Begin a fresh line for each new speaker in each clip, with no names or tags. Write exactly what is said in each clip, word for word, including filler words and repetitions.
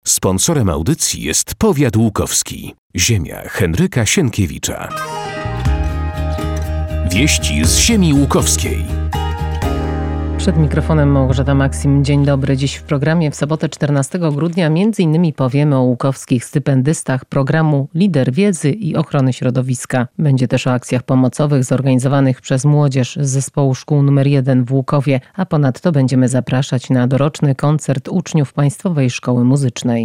Sponsorem audycji jest Powiat Łukowski. Ziemia Henryka Sienkiewicza. Wieści z ziemi łukowskiej.
Przed mikrofonem Małgorzata Maksim. Dzień dobry. Dziś w programie w sobotę czternastego grudnia między innymi powiemy o łukowskich stypendystach programu Lider Wiedzy i Ochrony Środowiska. Będzie też o akcjach pomocowych zorganizowanych przez młodzież z Zespołu Szkół nr jeden w Łukowie, a ponadto będziemy zapraszać na doroczny koncert uczniów Państwowej Szkoły Muzycznej.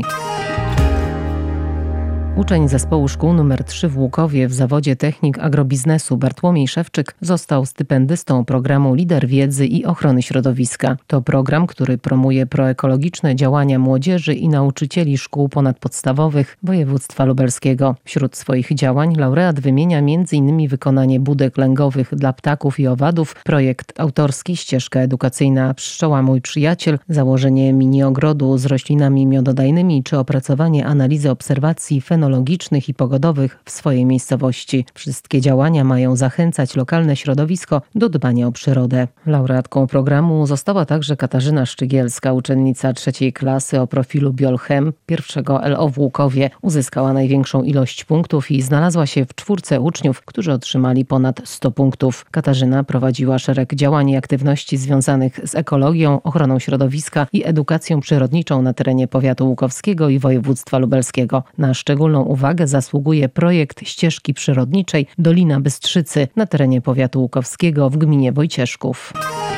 Uczeń Zespołu Szkół nr trzy w Łukowie w zawodzie technik agrobiznesu Bartłomiej Szewczyk został stypendystą programu Lider Wiedzy i Ochrony Środowiska. To program, który promuje proekologiczne działania młodzieży i nauczycieli szkół ponadpodstawowych województwa lubelskiego. Wśród swoich działań laureat wymienia między innymi wykonanie budek lęgowych dla ptaków i owadów, projekt autorski Ścieżka edukacyjna Pszczoła Mój Przyjaciel, założenie mini ogrodu z roślinami miododajnymi czy opracowanie analizy obserwacji fenologicznych i pogodowych w swojej miejscowości. Wszystkie działania mają zachęcać lokalne środowisko do dbania o przyrodę. Laureatką programu została także Katarzyna Szczygielska, uczennica trzeciej klasy o profilu Biolchem pierwszego L O w Łukowie. Uzyskała największą ilość punktów i znalazła się w czwórce uczniów, którzy otrzymali ponad sto punktów. Katarzyna prowadziła szereg działań i aktywności związanych z ekologią, ochroną środowiska i edukacją przyrodniczą na terenie powiatu łukowskiego i województwa lubelskiego. Na szczególną uwagę zasługuje projekt ścieżki przyrodniczej Dolina Bystrzycy na terenie powiatu łukowskiego w gminie Wojcieszków.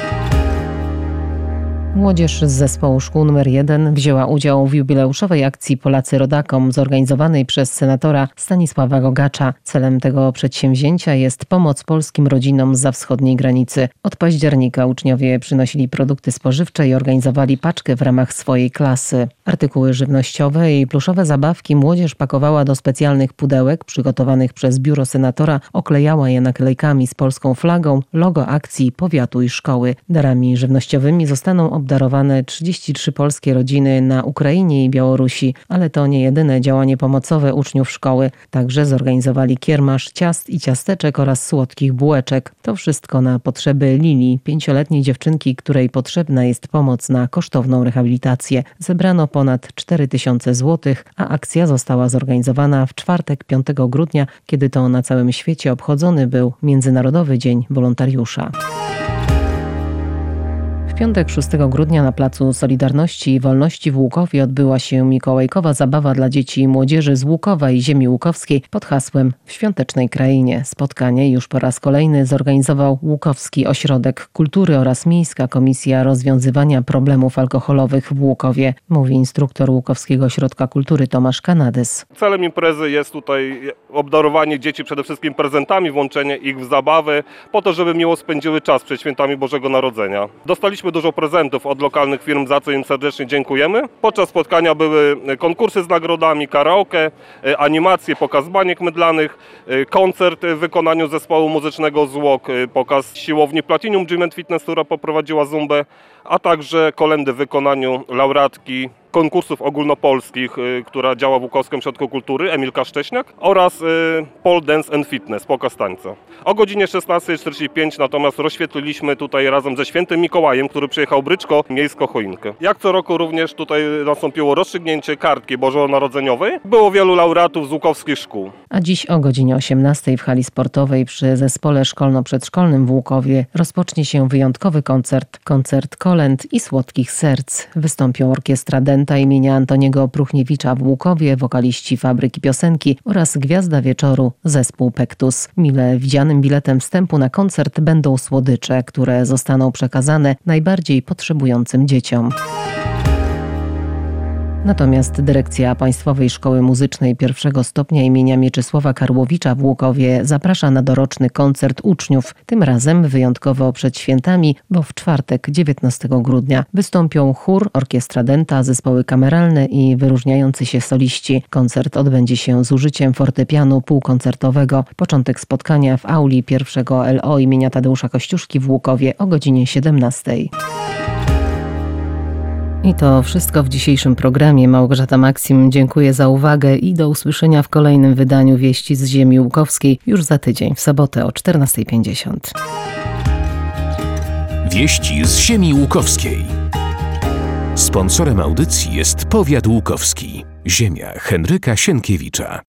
Młodzież z Zespołu Szkół nr jeden wzięła udział w jubileuszowej akcji Polacy Rodakom zorganizowanej przez senatora Stanisława Gogacza. Celem tego przedsięwzięcia jest pomoc polskim rodzinom zza wschodniej granicy. Od października uczniowie przynosili produkty spożywcze i organizowali paczkę w ramach swojej klasy. Artykuły żywnościowe i pluszowe zabawki młodzież pakowała do specjalnych pudełek przygotowanych przez biuro senatora, oklejała je naklejkami z polską flagą, logo akcji powiatu i szkoły. Darami żywnościowymi zostaną obdarowane trzydzieści trzy polskie rodziny na Ukrainie i Białorusi, ale to nie jedyne działanie pomocowe uczniów szkoły. Także zorganizowali kiermasz ciast i ciasteczek oraz słodkich bułeczek. To wszystko na potrzeby Lili, pięcioletniej dziewczynki, której potrzebna jest pomoc na kosztowną rehabilitację. Zebrano ponad cztery tysiące złotych, a akcja została zorganizowana w czwartek piątego grudnia, kiedy to na całym świecie obchodzony był Międzynarodowy Dzień Wolontariusza. W piątek szóstego grudnia na Placu Solidarności i Wolności w Łukowie odbyła się mikołajkowa zabawa dla dzieci i młodzieży z Łukowa i ziemi łukowskiej pod hasłem W świątecznej krainie. Spotkanie już po raz kolejny zorganizował Łukowski Ośrodek Kultury oraz Miejska Komisja Rozwiązywania Problemów Alkoholowych w Łukowie, mówi instruktor Łukowskiego Ośrodka Kultury Tomasz Kanadys.
Celem imprezy jest tutaj obdarowanie dzieci przede wszystkim prezentami, włączenie ich w zabawy, po to, żeby miło spędziły czas przed świętami Bożego Narodzenia. Dostaliśmy dużo prezentów od lokalnych firm, za co im serdecznie dziękujemy. Podczas spotkania były konkursy z nagrodami, karaoke, animacje, pokaz baniek mydlanych, koncert w wykonaniu zespołu muzycznego Zwłok, pokaz siłowni Platinum Gym and Fitness, która poprowadziła zumbę, a także kolędy w wykonaniu laureatki konkursów ogólnopolskich, która działa w Łukowskim Ośrodku Kultury, Emilka Szcześniak, oraz Pole Dance and Fitness, pokaz tańca. O godzinie szesnastej czterdzieści pięć natomiast rozświetliliśmy tutaj razem ze Świętym Mikołajem, który przyjechał bryczko, miejską choinkę. Jak co roku również tutaj nastąpiło rozstrzygnięcie kartki bożonarodzeniowej. Było wielu laureatów z łukowskich szkół.
A dziś o godzinie osiemnastej w hali sportowej przy Zespole Szkolno-Przedszkolnym w Łukowie rozpocznie się wyjątkowy koncert. Koncert kolęd i słodkich serc. Wystąpią orkiestra Denta imienia Antoniego Pruchniewicza w Łukowie, wokaliści Fabryki Piosenki oraz gwiazda wieczoru zespół Pektus. Mile widzianym biletem wstępu na koncert będą słodycze, które zostaną przekazane najbardziej potrzebującym dzieciom. Natomiast dyrekcja Państwowej Szkoły Muzycznej pierwszego stopnia imienia Mieczysława Karłowicza w Łukowie zaprasza na doroczny koncert uczniów. Tym razem wyjątkowo przed świętami, bo w czwartek dziewiętnastego grudnia wystąpią chór, orkiestra Denta, zespoły kameralne i wyróżniający się soliści. Koncert odbędzie się z użyciem fortepianu półkoncertowego. Początek spotkania w auli pierwszego L O imienia Tadeusza Kościuszki w Łukowie o godzinie siedemnastej. I to wszystko w dzisiejszym programie. Małgorzata Maksim, dziękuję za uwagę i do usłyszenia w kolejnym wydaniu Wieści z ziemi łukowskiej już za tydzień, w sobotę o czternastej pięćdziesiąt.
Wieści z ziemi łukowskiej. Sponsorem audycji jest Powiat Łukowski. Ziemia Henryka Sienkiewicza.